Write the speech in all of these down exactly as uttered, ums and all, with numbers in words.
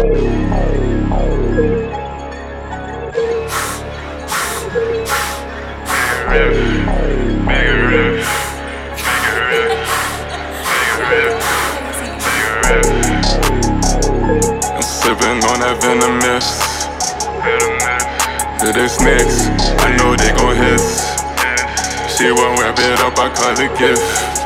I'm sipping on that venomous. To the snakes, I know they gon' hiss. She won't wrap it up, I call it gift.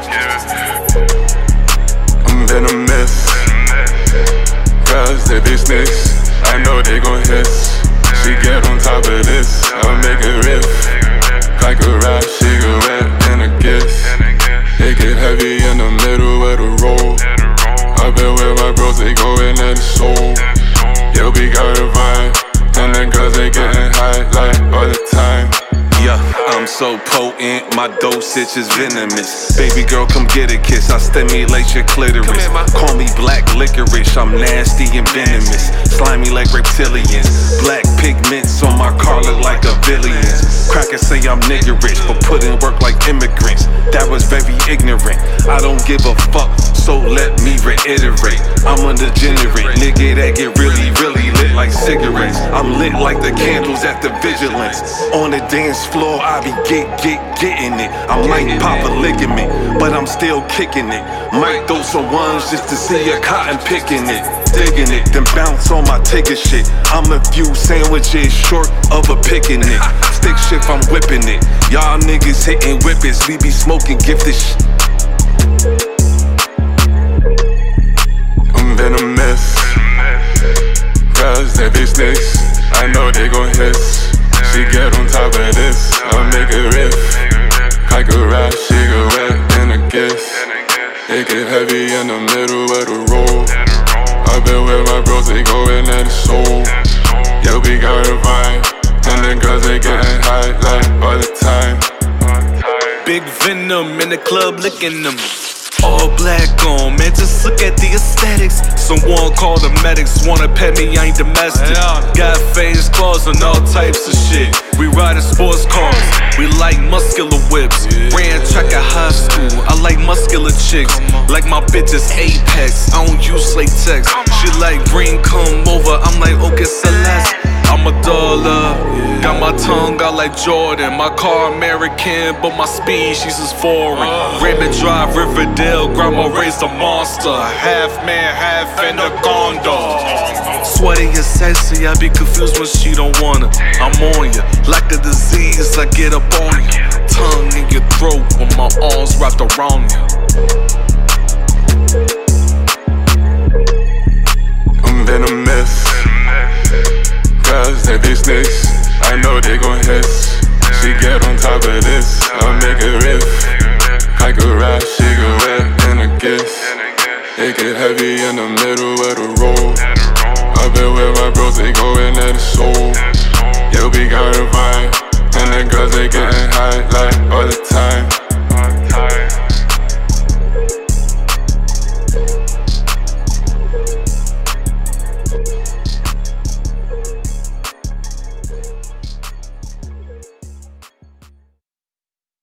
I'm venomous. Cause they be snakes, I know they gon' hiss. She get on top of this, I'll make it riff. Like a rap cigarette and a kiss. It get heavy in the middle of the road. I've been with my bros, they going at the soul. Yeah, we got a vibe, and then girls they getting high like all the time. Yeah, I'm so potent, my dosage is venomous. Baby girl, come get a kiss, I stimulate your clitoris. Call me black licorice, I'm nasty and venomous. Slimy like reptilians, black pigments on my car look like a villain's. Crackers say I'm niggerish, but put in work like immigrants. That was very ignorant, I don't give a fuck, so let me reiterate. I'm a degenerate, nigga that get really, really lit like cigarettes. I'm lit like the candles at the vigilance. On the dance floor, I be get, get, getting it. I might pop a ligament, but I'm still kicking it. Might throw some ones just to see a cotton picking it. Digging it, then bounce on my ticket shit. I'm a few sandwiches short of a picnic. Stick shift, I'm whipping it. Y'all niggas hitting whippets, we be smoking gifted shit. I'm venomous. Cause they be snakes, I know they gon' hiss. She get on top of this, I'll make it riff. Like a rap cigarette and a kiss. It get heavy in the middle of the road. I've been with my bros, they going at the soul. Yeah, we got a vibe, and then girls they getting high like all the time. Big Venom in the club licking them. All black on, man, just look at the aesthetics. Someone call the medics, wanna pet me, I ain't domestic. Got fangs, claws, and all types of shit. We riding sports cars, we like muscular whips. Ran track at high school, I like muscular chicks. Like my bitches Apex, I don't use latex. She like green, come over, I'm like, okay, Celeste. I'm a dollar, got my tongue out like Jordan. My car American, but my species is foreign. Raymond Drive, Riverdale, grandma raised a monster. Half man, half anaconda. Sweaty and sexy, I be confused when she don't wanna. I'm on ya, like a disease, I get up on ya. Tongue in your throat with my arms wrapped around ya. I'm venomous. Cause they be snakes, I know they gon' hiss. She get on top of this, I'll make it riff. Like a rap cigarette and a kiss. It get heavy in the middle of the road. I've been with my bros, they going at the soul. Yeah, we got a vibe, and then girls they getting high like all the time.